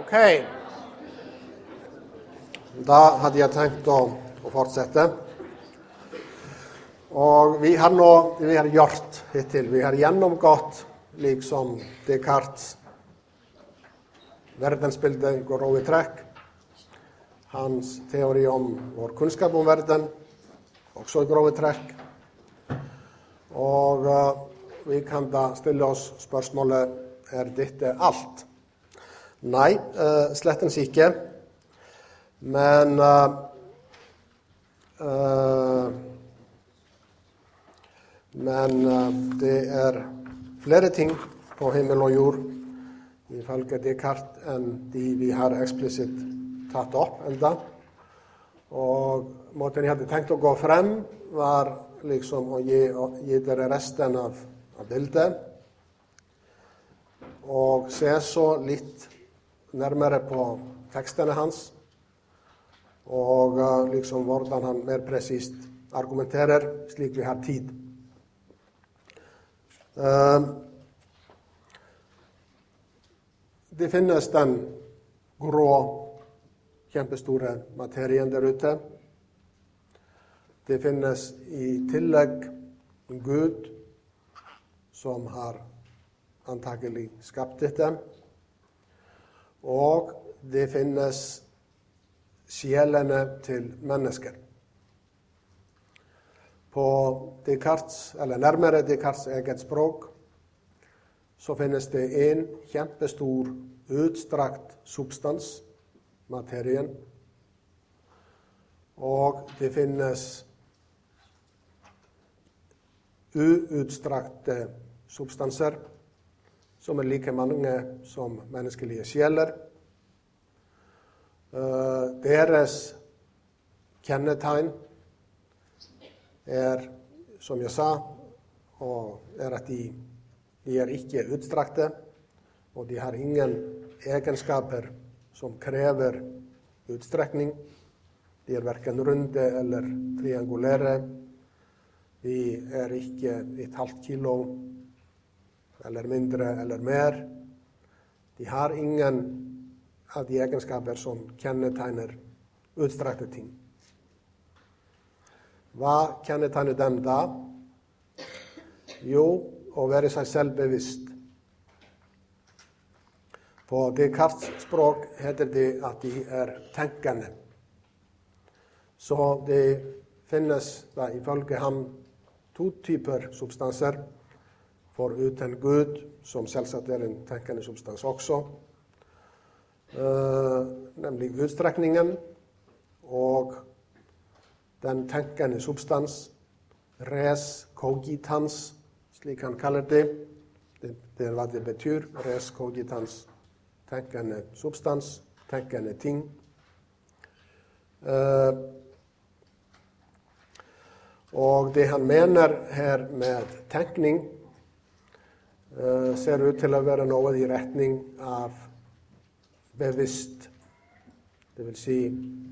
Okej. Da hadde jeg tenkt å fortsette. Og vi har gjort hittil. Vi har gjennomgått liksom Descartes' verdensbilde i grove trekk. Hans teori om vår kunnskap om verden, også i grove trekk. Og vi kan da stille oss spørsmålet, dette alt? Nei, slettens ikke. Men det flere ting på himmel og jord ifølge Descartes enn de vi har eksplisitt tatt opp enda. Og måten jeg hadde tenkt å gå frem var liksom å gi dere resten av bildet og se så litt nærmere på tekstene hans og liksom hvordan han mer presist argumenterer slik vi har tid. Det finnes den grå, kjempestore materien der ute. Det finnes i tillegg en Gud som har antagelig skapt dette. Og det finnes sjelene til mennesker. På Descartes, eller nærmere Descartes' eget språk, så finnes det en kjempestor, utstrakt substans, materien. Og det finnes uutstrakte substanser, som like mange som menneskelige sjeler. Deres kjennetegn som jeg sa, at de ikke utstrakte, og de har ingen egenskaper som krever utstrekning. De hverken runde eller triangulære. De ikke 1,5 kilo, eller mindre eller mer. De har ingen av de egenskaper som kjennetegner utstrakte ting. Hva kjennetegner dem da? Jo, å være seg selv bevisst. På Descartes' språk heter det at de tenkende. Så det finnes da ifølge ham 2 typer substanser, foruten Gud, som selvsagt en tenkende substans også, nemlig utstrekningen og den tenkende substans, res cogitans, slik han kaller det. Det er hva det betyr, res cogitans, tenkende substans, tenkende ting. Og det han mener her med tenkning, ser ut til å være noe i retning av bevisst. Det vil si,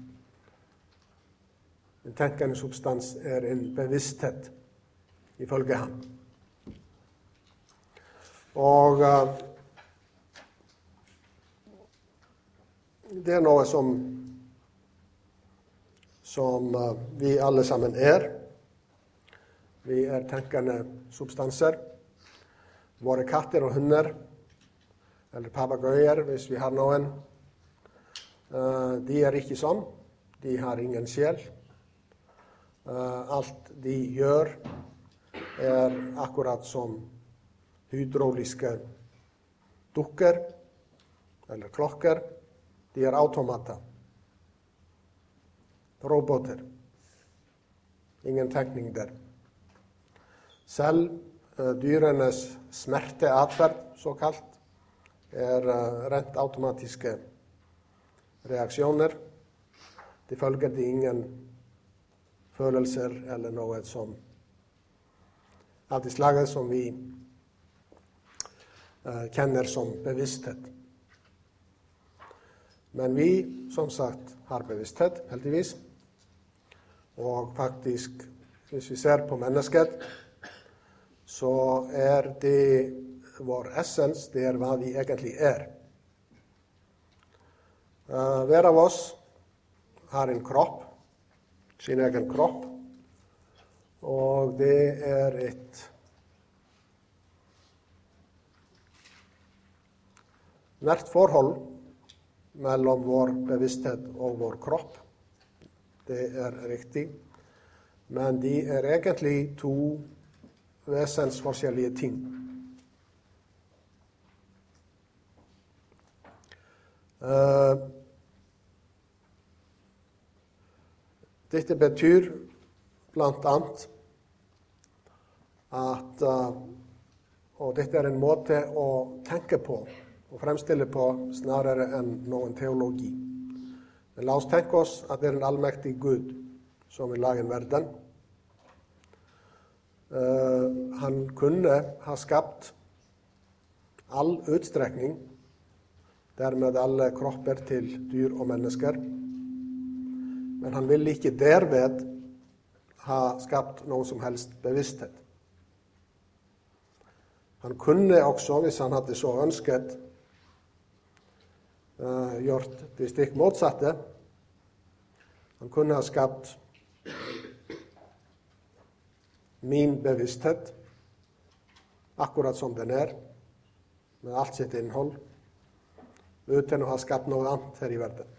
en tenkende substans en bevissthet ifølge ham. Og det noe som vi alle sammen Vi tenkende substanser. Våre katter og hunder, eller papagøyer, hvis vi har noen, de ikke sånn. De har ingen sjel. Alt de gjør akkurat som hydrauliske dukker, eller klokker. De automater. Roboter. Ingen tenkning der. Selv dyrenes smerteatferd, såkalt, rent automatiske reaksjoner. De følger de ingen følelser eller noe som av det slaget som vi kjenner som bevissthet. Men vi, som sagt, har bevissthet, heldigvis. Og faktisk, hvis vi ser på mennesket, så det vår essens, det hva vi egentlig Hver av oss har en kropp, sin egen kropp, og det er et nært forhold mellom vår bevissthet og vår kropp. Det er riktig, men de er egentlig to vesensforskjellige ting. Dette betyr blant annet at, og dette er en måte å tenke på og fremstille på snarere enn noen teologi. Men la oss tenke oss at det er en allmektig Gud som vil lage en verden. Han kunne ha skapt all utstrekning, dermed alle kropper til dyr og mennesker, men han ville ikke derved ha skapt noe som helst bevissthet. Han kunne også, hvis han hadde så ønsket, gjort det stikk motsatte. Han kunne ha skapt min bevissthet, akkurat som den er, med alt sitt innhold, uten å ha skapt noe annet her i verden.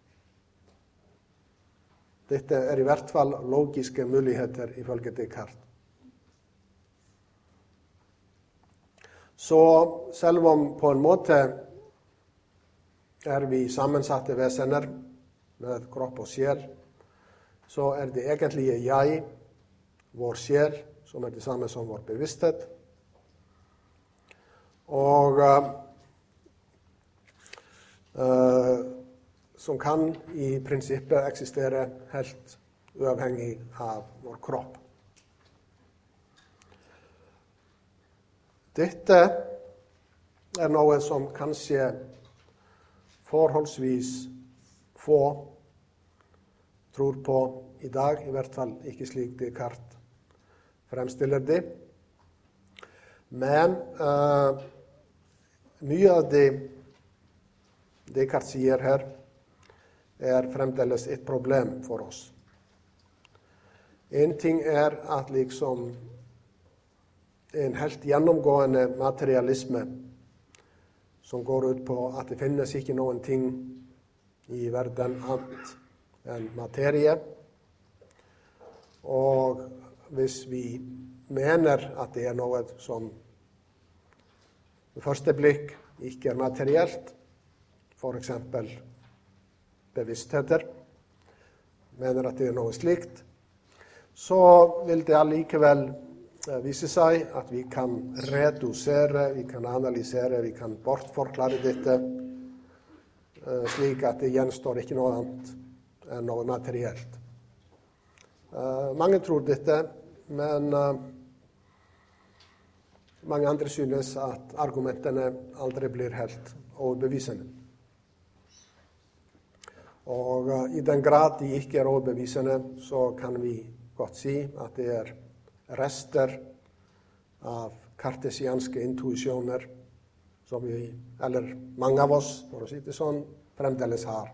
Dette er i hvert fall logiske muligheter ifølge Descartes. Så selv om på en måte er vi sammensatte vesener med kropp og sjel, så er det egentlige jeg, vår sjel, som er det samme som vår bevissthet. Og som kan i prinsippet eksistere helt uavhengig av vår kropp. Dette er noe som kanskje forholdsvis få tror på i dag, i hvert fall ikke slik Descartes fremstiller det. Men mye av det Descartes sier her, er fremdeles et problem for oss. En ting er at liksom en helt gjennomgående materialisme som går ut på at det finnes ikke noen ting i verden annet enn materie. Og hvis vi mener at det er noe som ved første blikk ikke er materielt, for eksempel bevisstheter, mener at det er noe slikt, så vil det allikevel vise seg at vi kan redusere, vi kan analysere, vi kan bortforklare dette, slik at det gjenstår ikke noe annet enn noe materielt. Mange tror dette, men mange andre synes at argumentene aldri blir helt overbevisende. Og i den grad de ikke er overbevisende, så kan vi godt si at det er rester av kartesianske intuisjoner som vi, eller mange av oss, for å si det sånn, fremdeles har.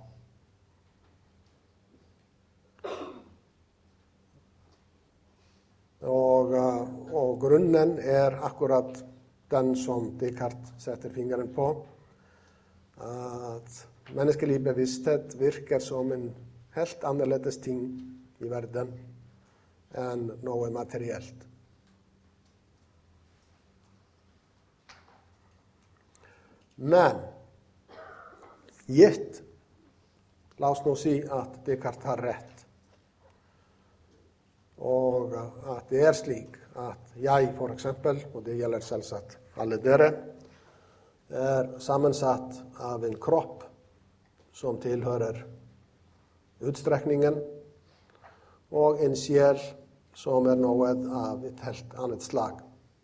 Og grunnen er akkurat den som Descartes setter fingeren på, at menneskelig bevissthet virker som en helt annerledes ting i verden enn noe materielt. Men gitt, la oss nå si at Descartes har rett, og at det er slik at jeg for eksempel, og det gjelder selvsagt alle dere, er sammensatt av en kropp som tilhører utstrekningen, og en sjel som er noe av et helt annet slag.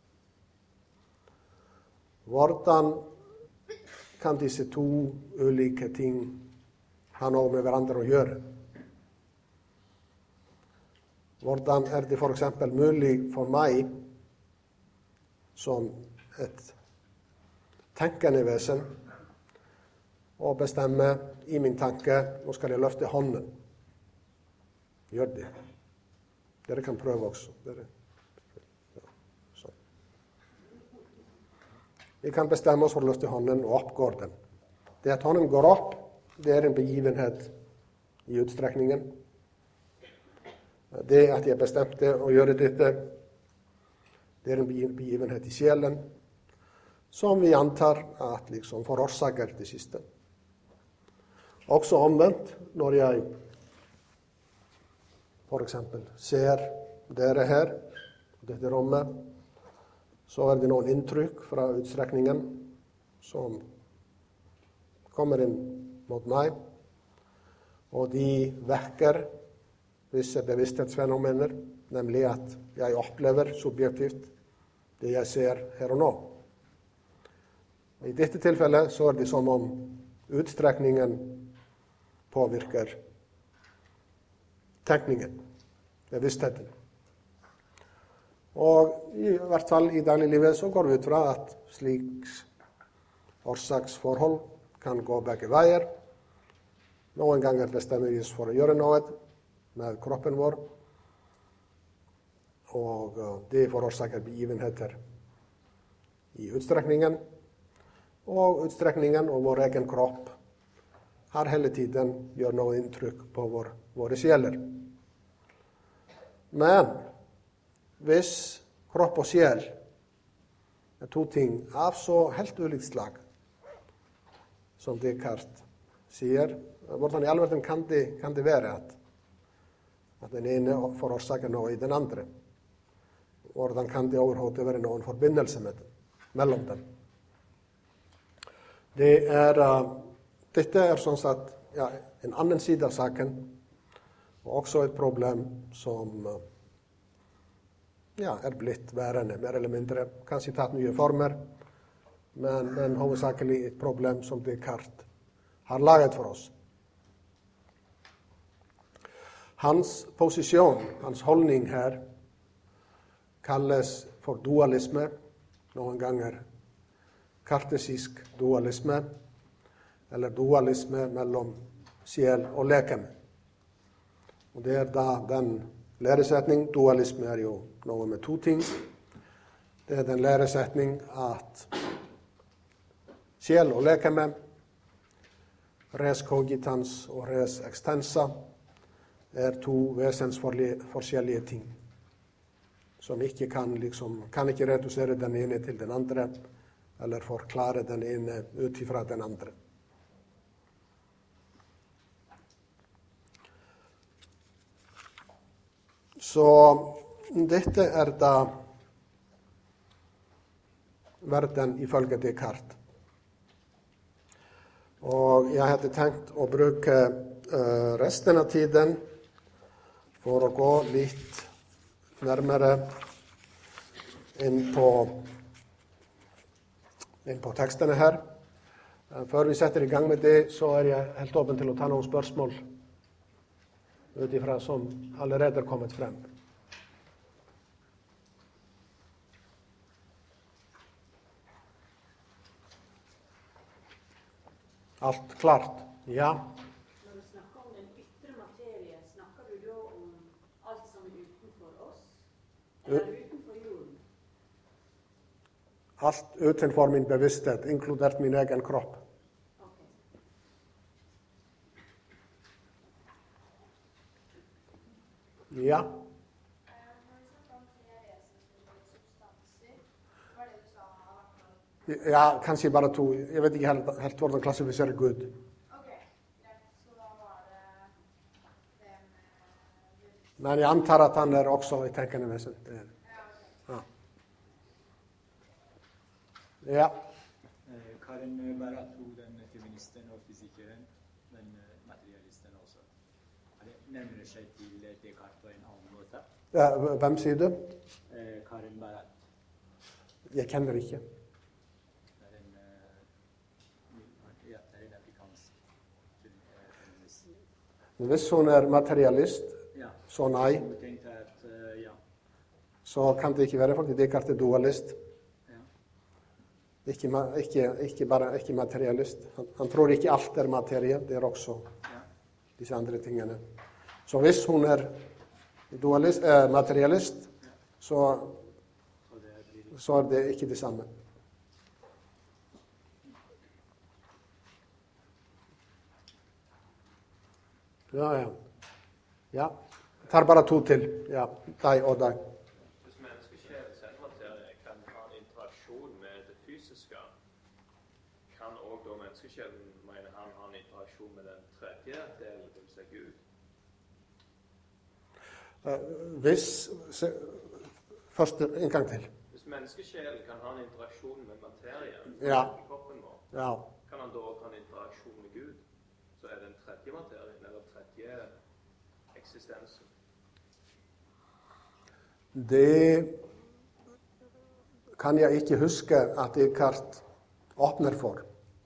Hvordan kan disse to ulike ting ha noe med hverandre å gjøre? Hvordan er det for eksempel mulig for meg, som et tenkende vesen, og bestemmer i min tanke, nå skal jeg løfte hånden. Gjør det. Dere kan prøve også. Sånn. Vi kan bestemme oss for å løfte hånden, og opp går den. Det at hånden går opp, det er en begivenhet i utstrekningen. Det at jeg bestemte å gjøre dette, det er en begivenhet i sjelen, som vi antar at liksom forårsaker det siste. Også omvendt, når jeg for eksempel ser dere her, dette rommet, så er det noen inntrykk fra utstrekningen som kommer inn mot meg, og de vekker visse bevissthetsfenomener, nemlig at jeg opplever subjektivt det jeg ser her og nå. I dette tilfellet så er det som om utstrekningen påvirker tenkningen, bevisstheten. Og i hvert fall i dagliglivet så går vi ut fra at slik årsaksforhold kan gå begge veier. Noen ganger bestemmer vi oss for å gjøre noe med kroppen vår, og det forårsaker begivenheter i utstrekningen. Og utstrekningen og vår egen kropp har hele tiden gjør noe inntrykk på våre sjeler. Men hvis kropp og sjel er to ting av så helt ulikt slag, som Descartes sier, hvordan i all verden kan det være at den ene forårsaker noe i den andre? Hvordan kan det overhodet være noen forbindelse mellom dem? Dette er sånn sett en annen side av saken, og også et problem som er blitt værende, mer eller mindre. Kanskje tatt nye former, men hovedsakelig et problem som Descartes har laget for oss. Hans posisjon, hans holdning her, kalles for dualisme, noen ganger kartesisk dualisme, eller dualisme mellom sjel og lekeme. Og det er da den læresetning, dualisme er jo noe med to ting. Det er den læresetning at sjel og lekeme, res cogitans og res extensa, er to vesensforskjellige ting, som ikke kan ikke redusere den ene til den andre, eller forklare den ene ut ifra den andre. Så dette er da verden ifølge Descartes. Og jeg hadde tenkt å bruke resten av tiden for å gå litt nærmere inn på tekstene her. Før vi setter i gang med det, så er jeg helt åpen til å ta noen spørsmål utifra som allerede er kommet frem. Alt klart? Ja. Når du snakker om den ytre materie, snakker du da om alt som er utenfor oss, eller utenfor jorden? Alt utenfor min bevissthet, inkludert min egen kropp. Ja. Ja, kanskje bare to. Jeg vet ikke helt hvordan klassifiserer Gud. Så da var det Men jeg antar at han er også i tenkende vesen. Ja. Karin Baratu, den feministen og fysikeren, men materialisten også. Nærmer seg til Descartes på en annen måte. Ja, hvem sier du? Karin Baratu. Jeg kjenner ikke. Det er en afrikansk feminist. Hvis hun er materialist, så nei. Hun tenkte at, Så kan det ikke være fordi Descartes er dualist. Ikke materialist. Han tror ikke alt materie, det også disse andre tingene. Så hvis hun materialist, så det ikke det samme. Ja. Jeg tar bare 2 til. Ja, deg og deg. Hvis menneskesjelen selv materie kan ha en interaksjon med det fysiske, kan også da menneskesjelen, mener han, ha en interaksjon med den tredje delen, det vil si Gud? Først en gang til. Hvis menneskesjelen kan ha en interaksjon med materien i kroppen vår, kan han da også ha en interaksjon med Gud? Så er den tredje materien, eller tredje eksistensen? Det kan jeg ikke huske at Descartes åpner for.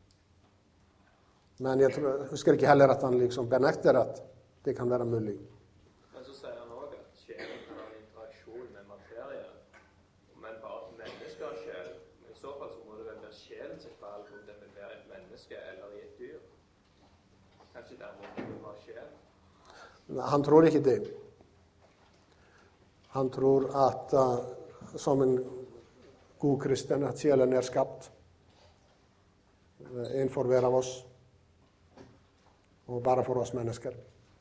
Men jeg husker ikke heller at han liksom benekter at det kan være mulig. Men så sier han også at sjelen kan ha en interaksjon med materie, men bare menneske har sjel. I så fall så må det vel være sjelen sitt valg om det vil være et menneske eller i et dyr. Kanskje dermed det vil være sjel? Han tror ikke det. Han tror at som en god kristen at sjelen skapt. En for hver av oss. Og bare for oss mennesker.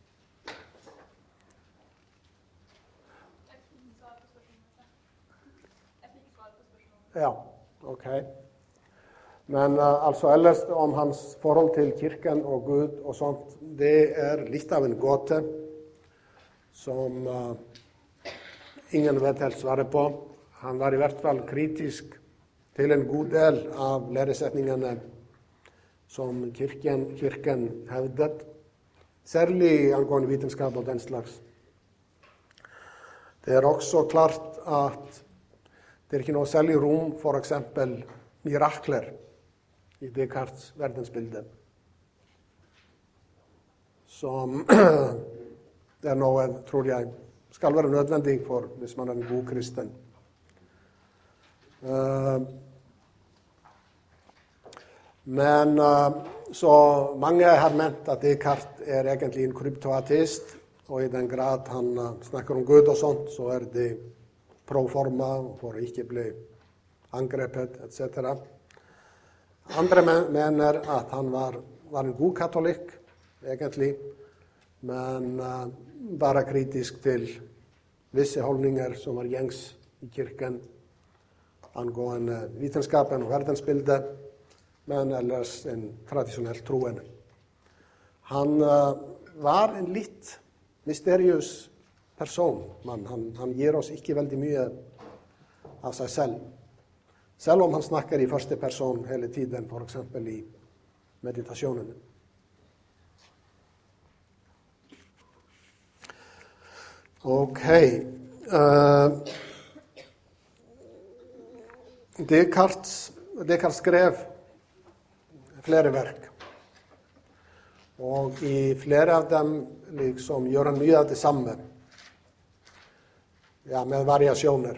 Ja, ok. Men altså ellers om hans forhold til kirken og Gud og sånt, det litt av en gåte som ingen vet helt svaret på. Han var i hvert fall kritisk til en god del av læresetningene som kirken hevdet, særlig angående vitenskap og den slags. Det også klart at det ikke noe særlig rom for eksempel mirakler i Descartes verdensbilde, som det noe, tror jeg, skal være nødvendig for hvis man en god kristen. Men så mange har ment at Descartes egentlig en kryptoateist, og i den grad han snakker om Gud og sånt, så det pro forma for å ikke bli angrepet, etc. Andre mener at han var en god katolikk, egentlig, men bare kritisk til visse holdninger som var gjengs i kirken angående vitenskapen og verdensbildet, men ellers en tradisjonelt troende. Han var en litt mysteriøs person, men han gir oss ikke veldig mye av seg selv. Selv om han snakker i første person hele tiden, for eksempel i meditasjonene. Ok. Descartes skrev flere verk. Og i flere av dem liksom gjør han mye av det samme. Ja, med variasjoner.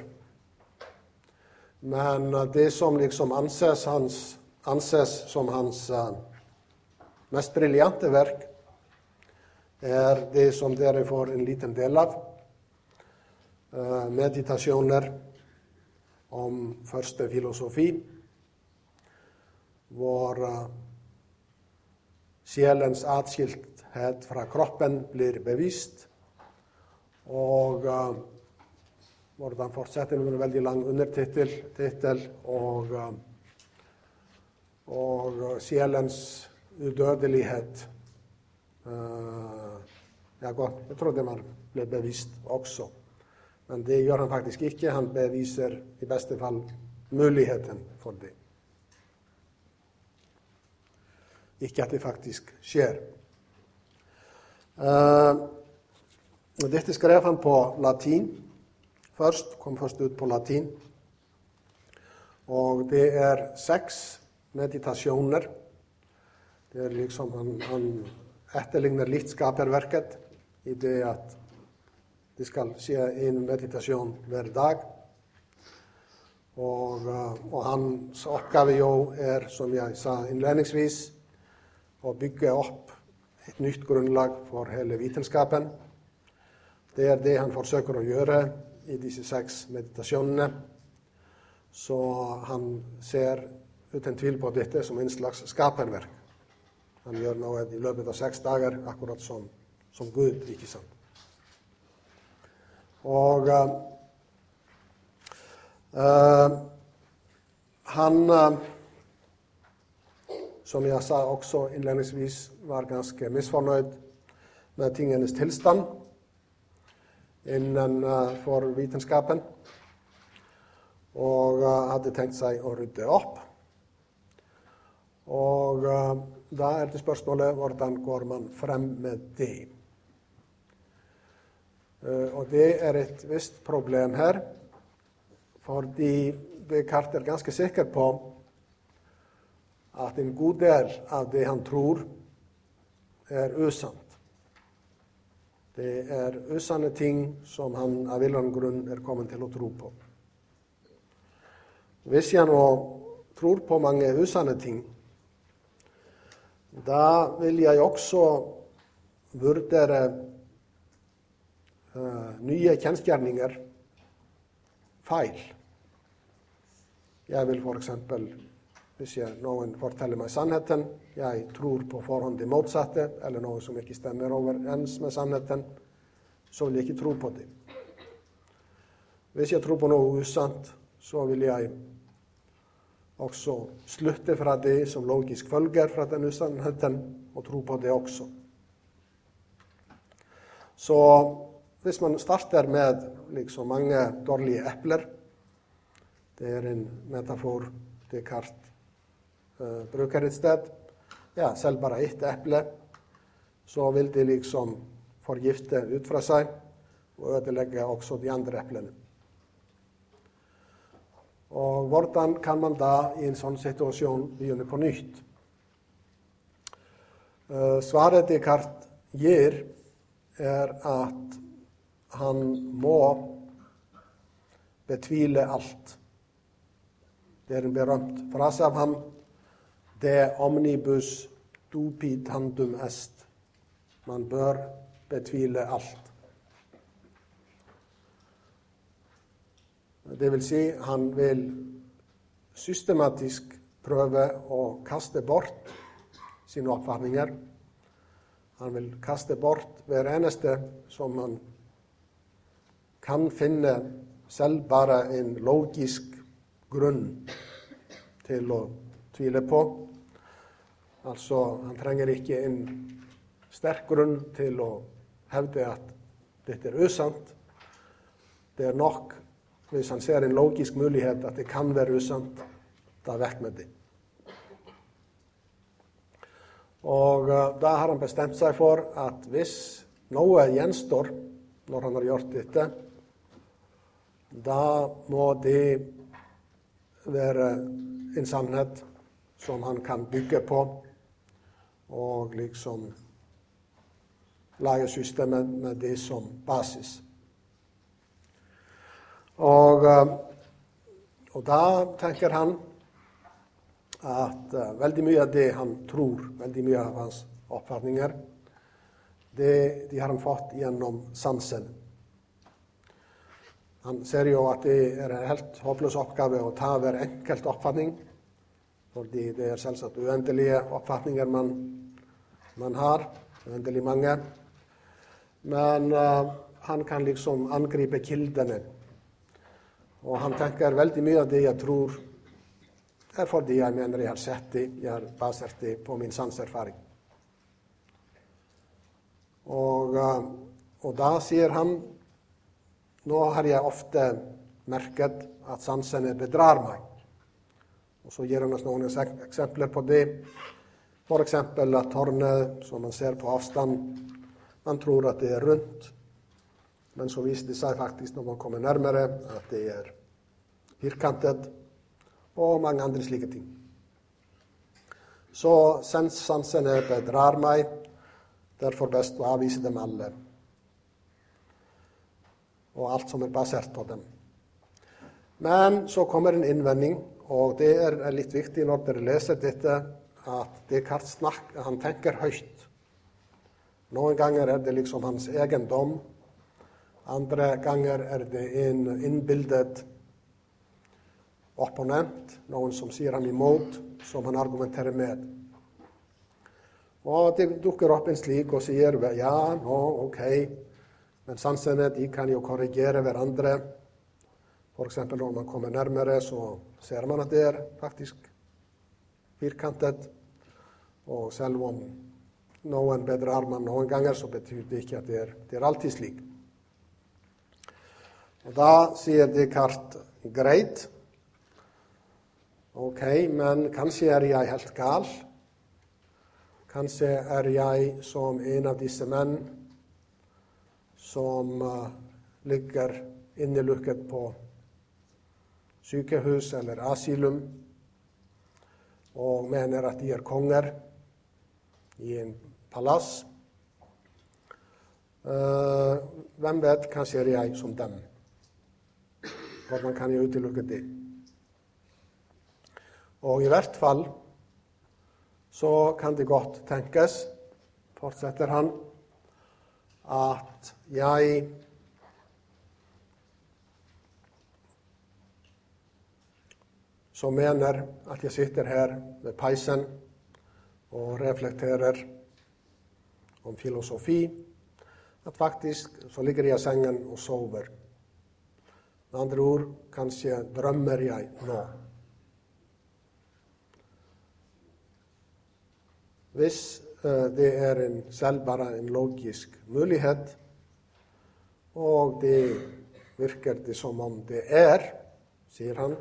Men det som liksom anses som hans mest briljante verk, det som dere får en liten del av. Meditasjoner om første filosofi, hvor sjelens atskilthet fra kroppen blir bevist, og hvordan fortsetter med en veldig lang undertittel, og sjelens udødelighet. Jeg trodde man ble bevist også. Men det gjør han faktisk ikke. Han beviser i beste fall muligheten for det. Ikke at det faktisk skjer. Dette skrev han på latin. Kom først ut på latin. Og det 6 meditasjoner. Det liksom han etterligner litt skaperverket i det at det skal skje en meditasjon hver dag. Og hans oppgave jo som jeg sa innledningsvis, å bygge opp et nytt grunnlag for hele vitenskapen. Det det han forsøker å gjøre i disse 6 meditasjonene. Så han ser uten tvil på dette som en slags skaperverk. Han gjør noe i løpet av 6 dager, akkurat som Gud, ikke sant? Og han, som jeg sa også innledningsvis, var ganske misfornøyd med tingenes tilstand innenfor vitenskapen, og hadde tenkt seg å rydde opp. Og da det spørsmålet, hvordan går man frem med det? Og det et visst problem her, fordi Descartes ganske sikker på at en god del av det han tror usant. Det usanne ting som han av en eller annen grunn kommet til å tro på. Hvis jeg nå tror på mange usanne ting, da vil jeg også vurdere nye kjensgjerninger feil. Jeg vil for eksempel, hvis noen forteller meg sannheten, jeg tror på forhånd det motsatte, eller noe som ikke stemmer overens med sannheten, så vil jeg ikke tro på det. Hvis jeg tror på noe usant, så vil jeg også slutte fra det som logisk følger fra den usannheten, og tro på det også. Så hvis man starter med liksom mange dårlige epler, det en metafor Descartes bruker et sted, selv bare ett eple, så vil det liksom forgifte ut fra seg, og ødelegge også de andre eplene. Og hvordan kan man da i en sånn situasjon begynne på nytt? Svaret Descartes gir at han må betvile alt. Det en berømt frase av ham, de omnibus dubitandum est. Man bør betvile alt. Det vil si, han vil systematisk prøve å kaste bort sine oppfatninger. Han vil kaste bort hver eneste som man kan finne selv bare en logisk grunn til å tvile på. Altså, han trenger ikke en sterk grunn til å hevde at dette usant. Det nok, hvis han ser en logisk mulighet at det kan være usant, da vekk med det. Og da har han bestemt seg for at hvis noe gjenstår når han har gjort dette, da må det være en sannhet som han kan bygge på, og liksom lage systemet med det som basis. Og da tenker han at veldig mye av det han tror, veldig mye av hans oppfatninger, de har han fått gjennom sansen. Han ser jo at det en helt håpløs oppgave å ta hver enkelt oppfatning, fordi det selvsagt uendelige oppfatninger man har, uendelig mange. Men han kan liksom angripe kildene. Og han tenker veldig mye av det jeg tror fordi jeg mener jeg har sett det, jeg har basert det på min sanserfaring. Og da sier han, nå har jeg ofte merket at sansene bedrar meg. Og så gir han oss noen eksempler på det. For eksempel at tårnet som man ser på avstand, man tror at det rundt, men så viser det seg faktisk når man kommer nærmere at det firkantet, og mange andre slike ting. Så sansene bedrar meg, derfor best å avvise dem alle. Og alt som basert på dem. Men så kommer en innvending, og det er litt viktig når dere leser dette, at Descartes han tenker høyt. Noen ganger er det liksom hans egen dom, andre ganger er det en innbildet opponent, noen som sier han imot, som han argumenterer med. Og det dukker opp en slik og sier, ja, ok, men sansene de kan jo korrigere hverandre. For eksempel når man kommer nærmere, så ser man at det er faktisk firkantet. Og selv om noen bedrar man noen ganger, så betyr det ikke at det er alltid slik. Og da sier Descartes, greit, ok, men kanskje er jeg helt gal. Kanskje er jeg som en av disse menn som ligger innelukket på sykehus eller asylum og mener at de er konger i en palass. Hvem vet, kanskje er jeg som dem. Hvordan kan jeg utelukke det? Og i hvert fall så kan det godt tenkes, fortsetter han, at jeg som mener at jeg sitter her ved peisen og reflekterer om filosofi, at faktisk så ligger jeg i sengen og sover. Med andre ord, kanskje drømmer jeg nå. Hvis det er selv bare en logisk mulighet, og det virker det som om det er, sier han,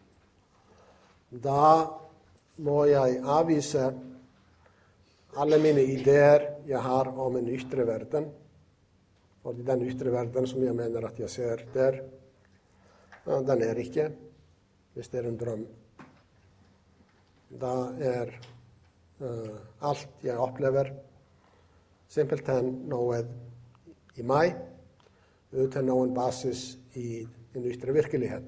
da må jeg avvise alle mine ideer jeg har om en ytre verden, og den ytre verden som jeg mener at jeg ser der, den er ikke, hvis det er en drøm. Da er alt jeg opplever simpelthen noe i meg, uten noen basis i en ytre virkelighet.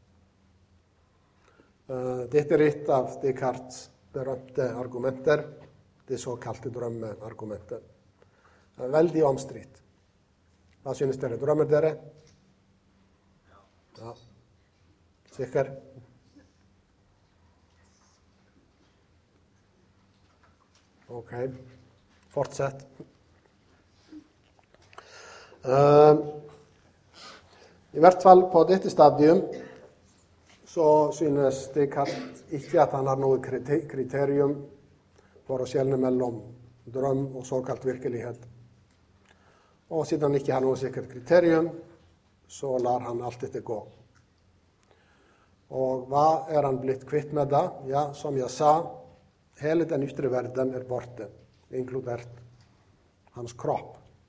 Dette er et av Descartes' berømte argumenter, det såkalte drømmeargumentet. Veldig omstridt. Hva synes dere? Drømmer dere? Ja. Sikker? Ok, fortsett. I hvert fall på dette stadium så synes Descartes ikke at han har noe kriterium for å skjelne mellom drøm og såkalt virkelighet. Og siden han ikke har noe sikkert kriterium, så lar han alt dette gå. Og hva er han blitt kvitt med da? Ja, som jeg sa, hele den ytre verden er borte, inkludert hans kropp.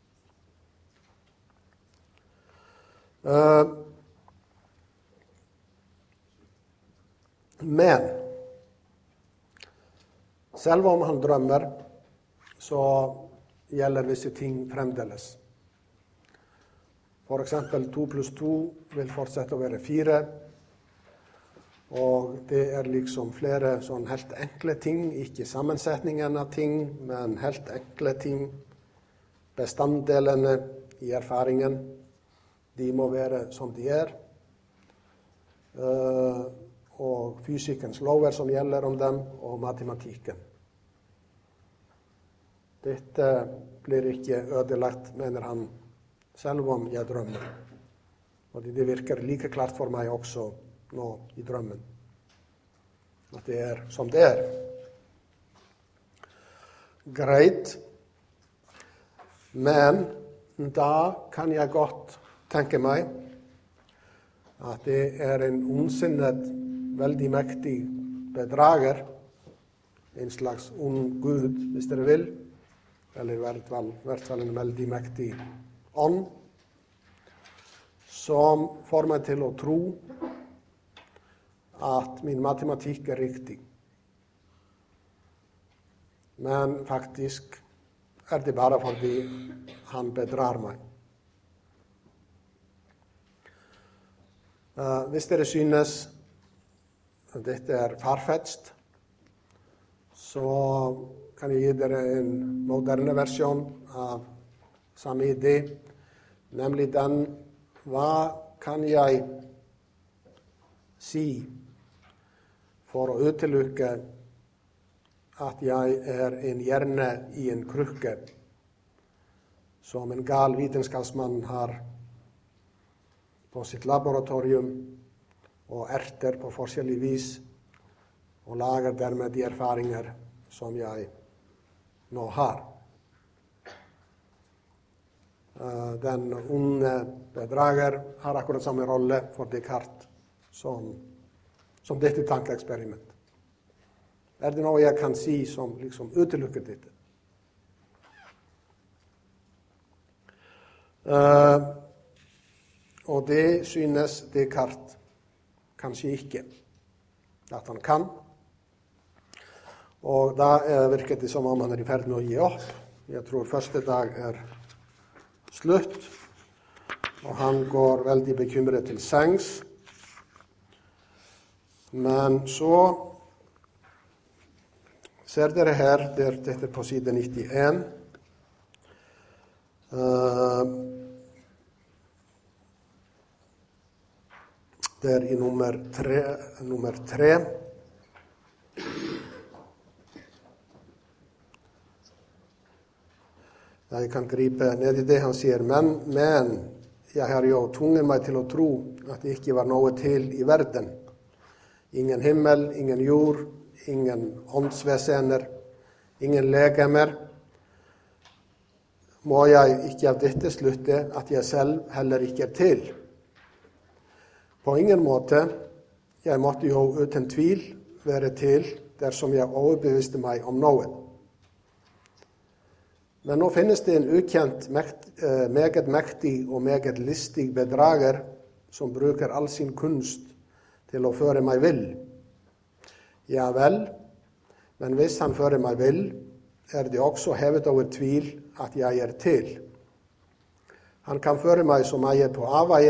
Men selv om han drømmer, så gjelder visse ting fremdeles. For eksempel 2 + 2 vil fortsette å være 4, og det er liksom flere sånn helt enkle ting, ikke sammensetningen av ting, men helt enkle ting. Bestanddelene i erfaringen, de må være som de er. Og fysikens lover som gjelder om dem, og matematikken. Dette blir ikke ødelagt, mener han, selv om jeg drømmer. Og det virker like klart for meg også nå i drømmen. At det er som det er. Greit. Men da kan jeg godt tenke meg at det er en ondsinnet, veldig mektig bedrager, en slags ond Gud, hvis dere vil, eller i hvert fall en veldig mektig ånd, som får meg til å tro at min matematikk er riktig. Men faktisk er det bare fordi han bedrar meg. Hvis dere synes at dette farfetched, så kan jeg gi dere en moderne versjon av samme idé, nemlig den, hva kan jeg si for å utelukke at jeg en hjerne i en krukke, som en gal vitenskapsmann har på sitt laboratorium og erter på forskjellig vis, og lager dermed de erfaringer som jeg nå har. Den onde bedrager har akkurat samme rolle for Descartes som dette tankeeksperiment. Det noe jeg kan si som liksom utelukker dette? Og det synes Descartes kanskje ikke at han kan. Og da virker det som om han i ferd med å gi opp. Jeg tror første dag slutt, og han går veldig bekymret til sengs. Men så ser dere her, dette på side 91, det i nummer 3. Jeg kan gripe ned i det han sier, men jeg har jo tvunget meg til å tro at det ikke var noe til i verden. Ingen himmel, ingen jord, ingen åndsvesener, ingen legemer. Må jeg ikke av dette slutte at jeg selv heller ikke til? På ingen måte. Jeg måtte jo uten tvil være til dersom jeg overbeviste meg om noe. Men nå finnes det en ukjent, meget mektig og meget listig bedrager som bruker all sin kunst til å føre meg vill. Ja vel, men hvis han fører meg vill, det også hevet over tvil at jeg til. Han kan føre meg så meget på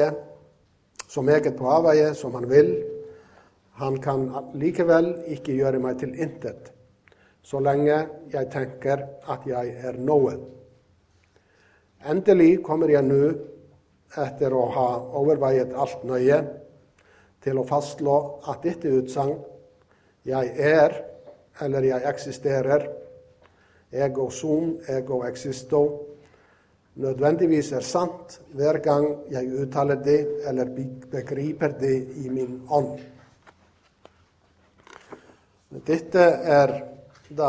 avveie som han vil. Han kan likevel ikke gjøre meg til intet, så lenge jeg tenker at jeg noe. Endelig kommer jeg nå, etter å ha overveiet alt nøye, til å fastslå at dette utsagn, jeg eller jeg eksisterer, ego sum, ego existo, nødvendigvis sant hver gang jeg uttaler det eller begriper det i min ånd. Dette da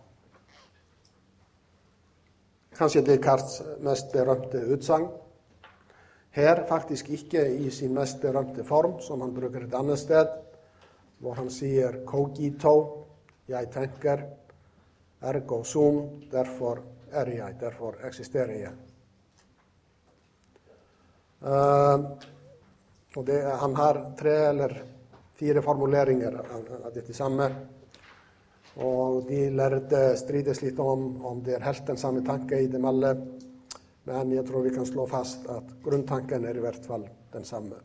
kanskje Descartes' mest berømte utsagn. Her faktisk ikke i sin mest berømte form, som han bruker et annet sted, hvor han sier cogito, jeg tenker, ergo sum, derfor jeg, derfor eksisterer jeg. Og han har 3 eller 4 formuleringer av dette samme, og de lærde strides litt om det helt den samme tanke i dem alle, men jeg tror vi kan slå fast at grunntanken i hvert fall den samme.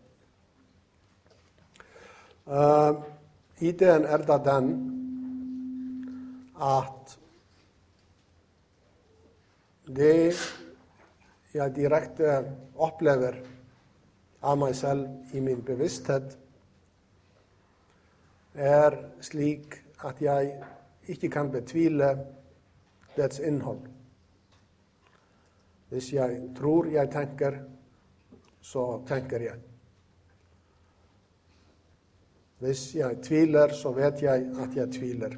Ideen da den at det jeg direkte opplever av meg selv i min bevissthet slik at jeg ikke kan betvile dets innhold. Hvis jeg tror jeg tenker, så tenker jeg. Hvis jeg tviler, så vet jeg at jeg tviler.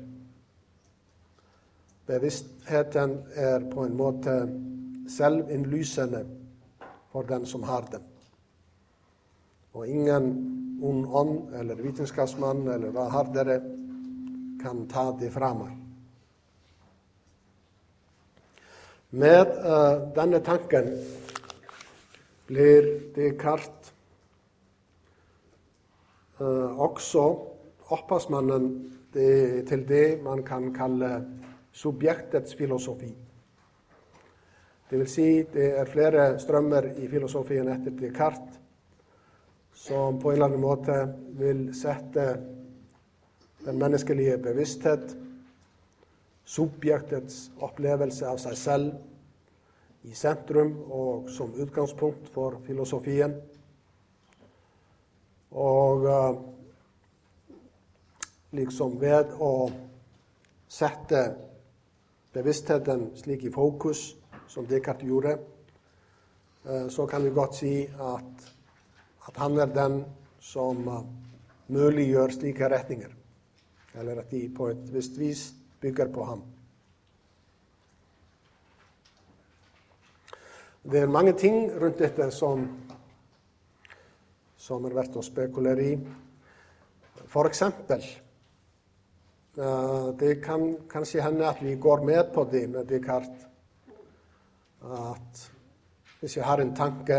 Bevisstheten på en måte selvinnlysende for den som har den. Og ingen ond ånd eller vitenskapsmann eller hva har dere kan ta det fra meg. Med denne tanken blir Descartes også opphavsmannen til det man kan kalle subjektets filosofi. Det vil si, det flere strømmer i filosofien etter Descartes som på en eller annen måte vil sette den menneskelige bevissthet, subjektets opplevelse av seg selv, i sentrum og som utgangspunkt for filosofien. Og liksom ved å sette bevisstheten slik i fokus, som Descartes gjorde, så kan vi godt si at han er den som muliggjør slike retninger, eller at de på et visst vis bygger på ham. Det er mange ting rundt dette som er verdt å spekulere i. For eksempel, det kan kanskje hende at vi går med på det med Descartes, at hvis jeg har en tanke,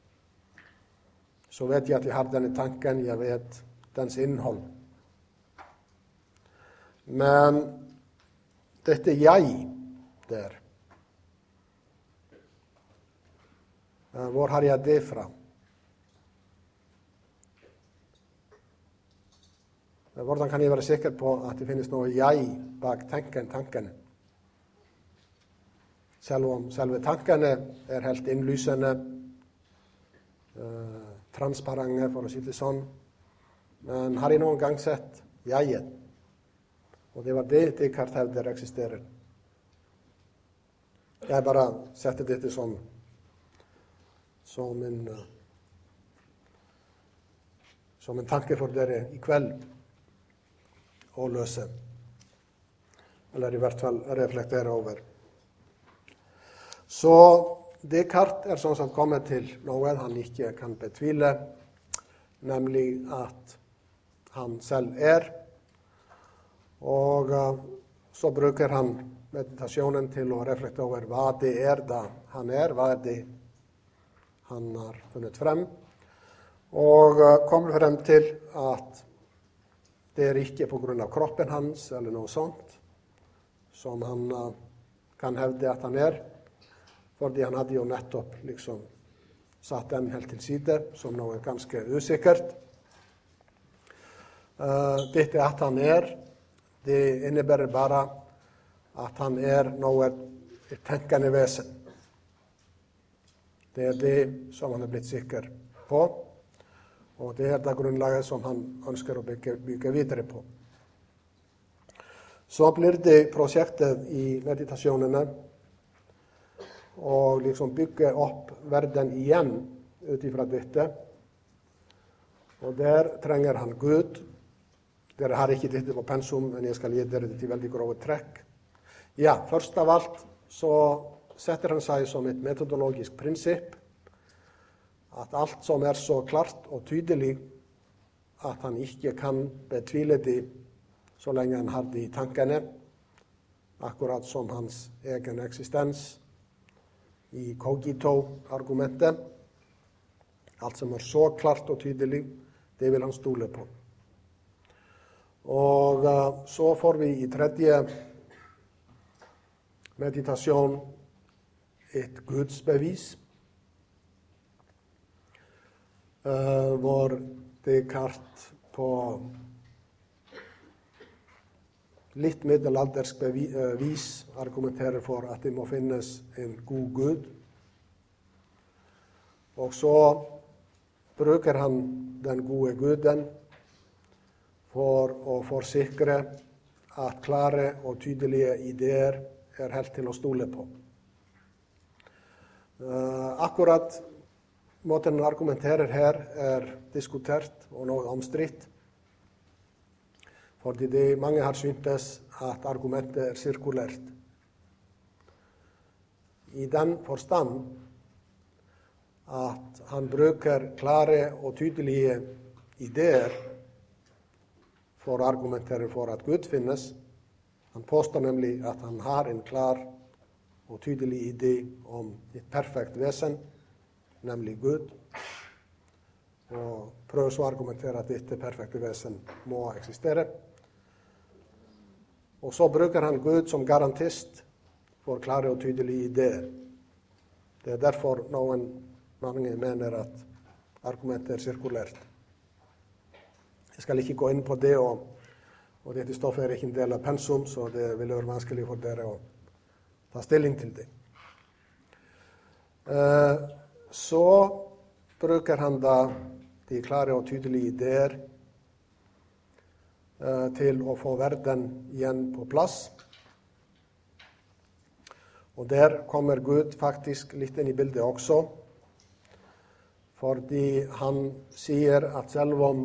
så vet jeg at jeg har denne tanken, jeg vet dens innhold. Men dette jeg der, hvor har jeg det fra? Hvordan kan jeg være sikker på at det finnes noe jeg bak tankene? Selv om selve tankene er helt innlysende, transparente, for å si det sånn. Men har jeg noen gang sett jeget? Og det var det Descartes hevder eksisterer. Jeg bare setter dette som en tanke for dere i kveld å løse, eller i hvert fall reflektere over. Så Descartes er sånn sett kommet til noe han ikke kan betvile, nemlig at han selv er, og så bruker han meditasjonen til å reflektere over hva det er da han er, hva er det han har funnet frem, og kommer frem til at det er ikke på grunn av kroppen hans eller noe sånt som han kan hevde at han er, fordi han hadde jo nettopp liksom satt den helt til side som noe ganske usikkert. Dette at han er, det innebærer bare at han er et tenkende vesen. Det er det som han er blitt sikker på, og det er det grunnlaget som han ønsker å bygge videre på. Så blir det prosjektet i meditasjonene og liksom bygge opp verden igjen ut ifra dette. Og der trenger han Gud. Dere har ikke dette på pensum, men jeg skal gi dere det til veldig grove trekk. Ja, først av alt så setter han seg som et metodologisk prinsipp at alt som er så klart og tydelig at han ikke kan betvile det så lenge han har det i tankene, akkurat som hans egen eksistens i cogito-argumentet. Alt som er så klart og tydelig, det vil han stole på. Og så får vi i tredje meditasjon et gudsbevis, hvor Descartes på litt middelaldersk vis argumenterer for at det må finnes en god Gud. Og så bruker han den gode Guden for å forsikre at klare og tydelige ideer er helt til å stole på. Akkurat måten han argumenterer her er diskutert og noe omstridt, fordi mange har syntes at argumentet er sirkulært. I den forstand at han bruker klare og tydelige ideer for å argumentere for at Gud finnes. Han påstår nemlig at han har en klar og tydelig idé om et perfekt vesen, nemlig Gud, og prøver så å argumentere at dette perfekte vesen må eksistere. Og så bruker han Gud som garantist for klare og tydelige ideer. Det er derfor mange mener at argumentet sirkulært. Jeg skal ikke gå inn på det, og dette stoffet ikke en del av pensum, så det vil være vanskelig for dere å ta stilling til det. Så bruker han da de klare og tydelige ideer til å få verden igjen på plass. Og der kommer Gud faktisk litt inn i bildet også, fordi han sier at selv om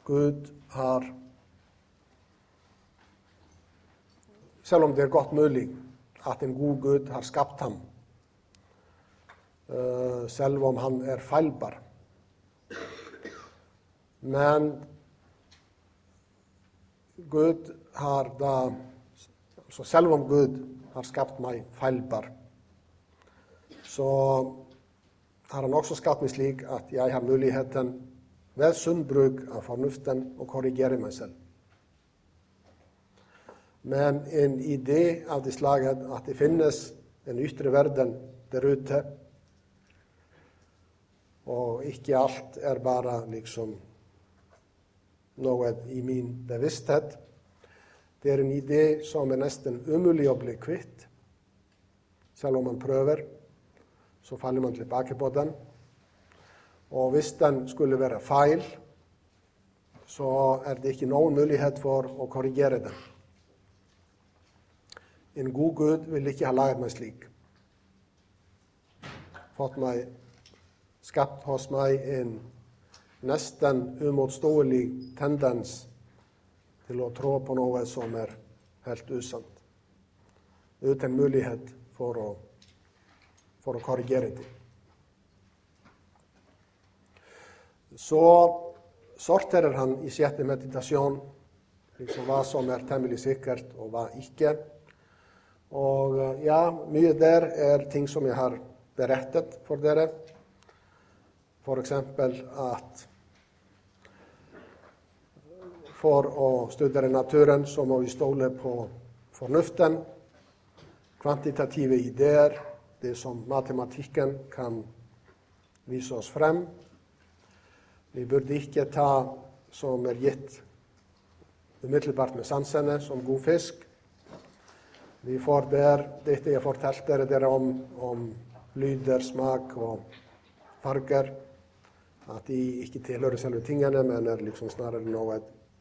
selv om det er godt mulig at en god Gud har skapt ham, selv om han er feilbar. Men Gud har da, altså selv om Gud har skapt meg feilbar, så har han også skapt meg slik at jeg har muligheten ved sunn bruk av fornuften å korrigere meg selv. Men en idé av det slaget at det finnes en ytre verden der ute, og ikke alt er bare liksom noe i min bevissthet, det er en idé som er nesten umulig å bli kvitt. Selv om man prøver, så faller man tilbake på den. Og hvis den skulle være feil, så er det ikke noen mulighet for å korrigere den. En god Gud vil ikke ha laget meg slik. Skapt hos meg en nesten umotståelig tendens til å tro på noe som er helt usant, uten mulighet for å korrigere det. Så sorterer han i 6. meditasjon liksom hva som er temmelig sikkert og hva ikke. Og ja, mye der er ting som jeg har berettet for dere. For eksempel at for å studere naturen så må vi stole på fornuften, kvantitative ideer, det som matematikken kan vise oss frem. Vi burde ikke ta som er gitt umiddelbart med sansene som god fisk. Vi får der, dette jeg fortalte dere om lyder, smak og farger, at de ikke tilhører selve tingene, men er liksom snarere noe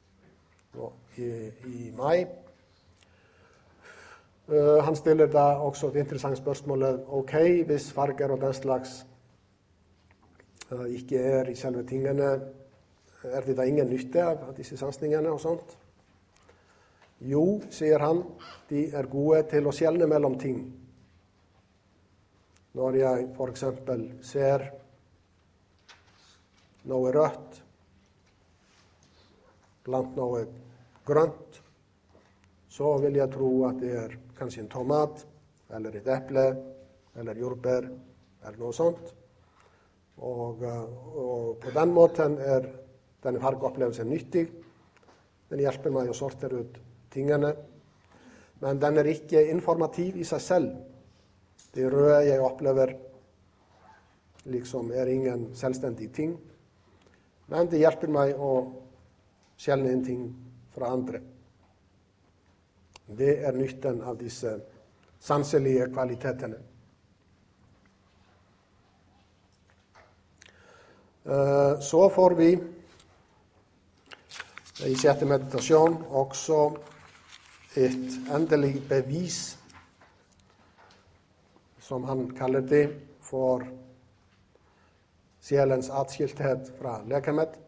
i meg. Han stiller da også et interessant spørsmål, ok, hvis farger og den slags ikke er i selve tingene, er det da ingen nytte av disse sansningene og sånt? Jo, sier han, de er gode til å skjelne mellom ting. Når jeg for eksempel ser noe rødt blant noe grønt, så vil jeg tro at det er kanskje en tomat, eller et eple, eller jordbær, eller noe sånt. Og på den måten er denne fargeopplevelsen nyttig. Den hjelper meg å sortere ut tingene. Men den er ikke informativ i seg selv. Det røde jeg opplever liksom er ingen selvstendig ting. Men det hjelper meg å skjelne en ting fra andre. Det er nytten av disse sanselige kvalitetene. Så får vi i 6. meditasjon også et endelig bevis, som han kaller det, for sjelens atskilthet fra legemet.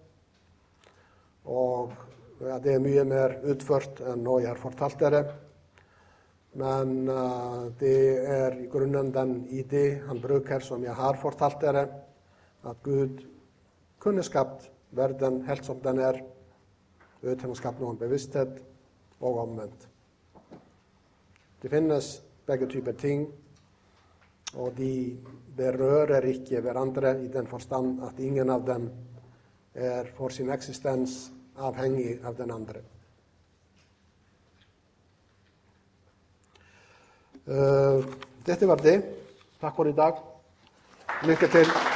Og ja, det er mye mer utført enn nå jeg har fortalt dere. Men det er i grunnen den idé han bruker som jeg har fortalt dere, at Gud kunne skapt verden helt som den er, uten å skape noen bevissthet, og omvendt. Det finnes begge typer ting, og de berører ikke hverandre i den forstand at ingen av dem er for sin eksistens avhengig av den andre. Dette var det. Takk for i dag. Lykke til.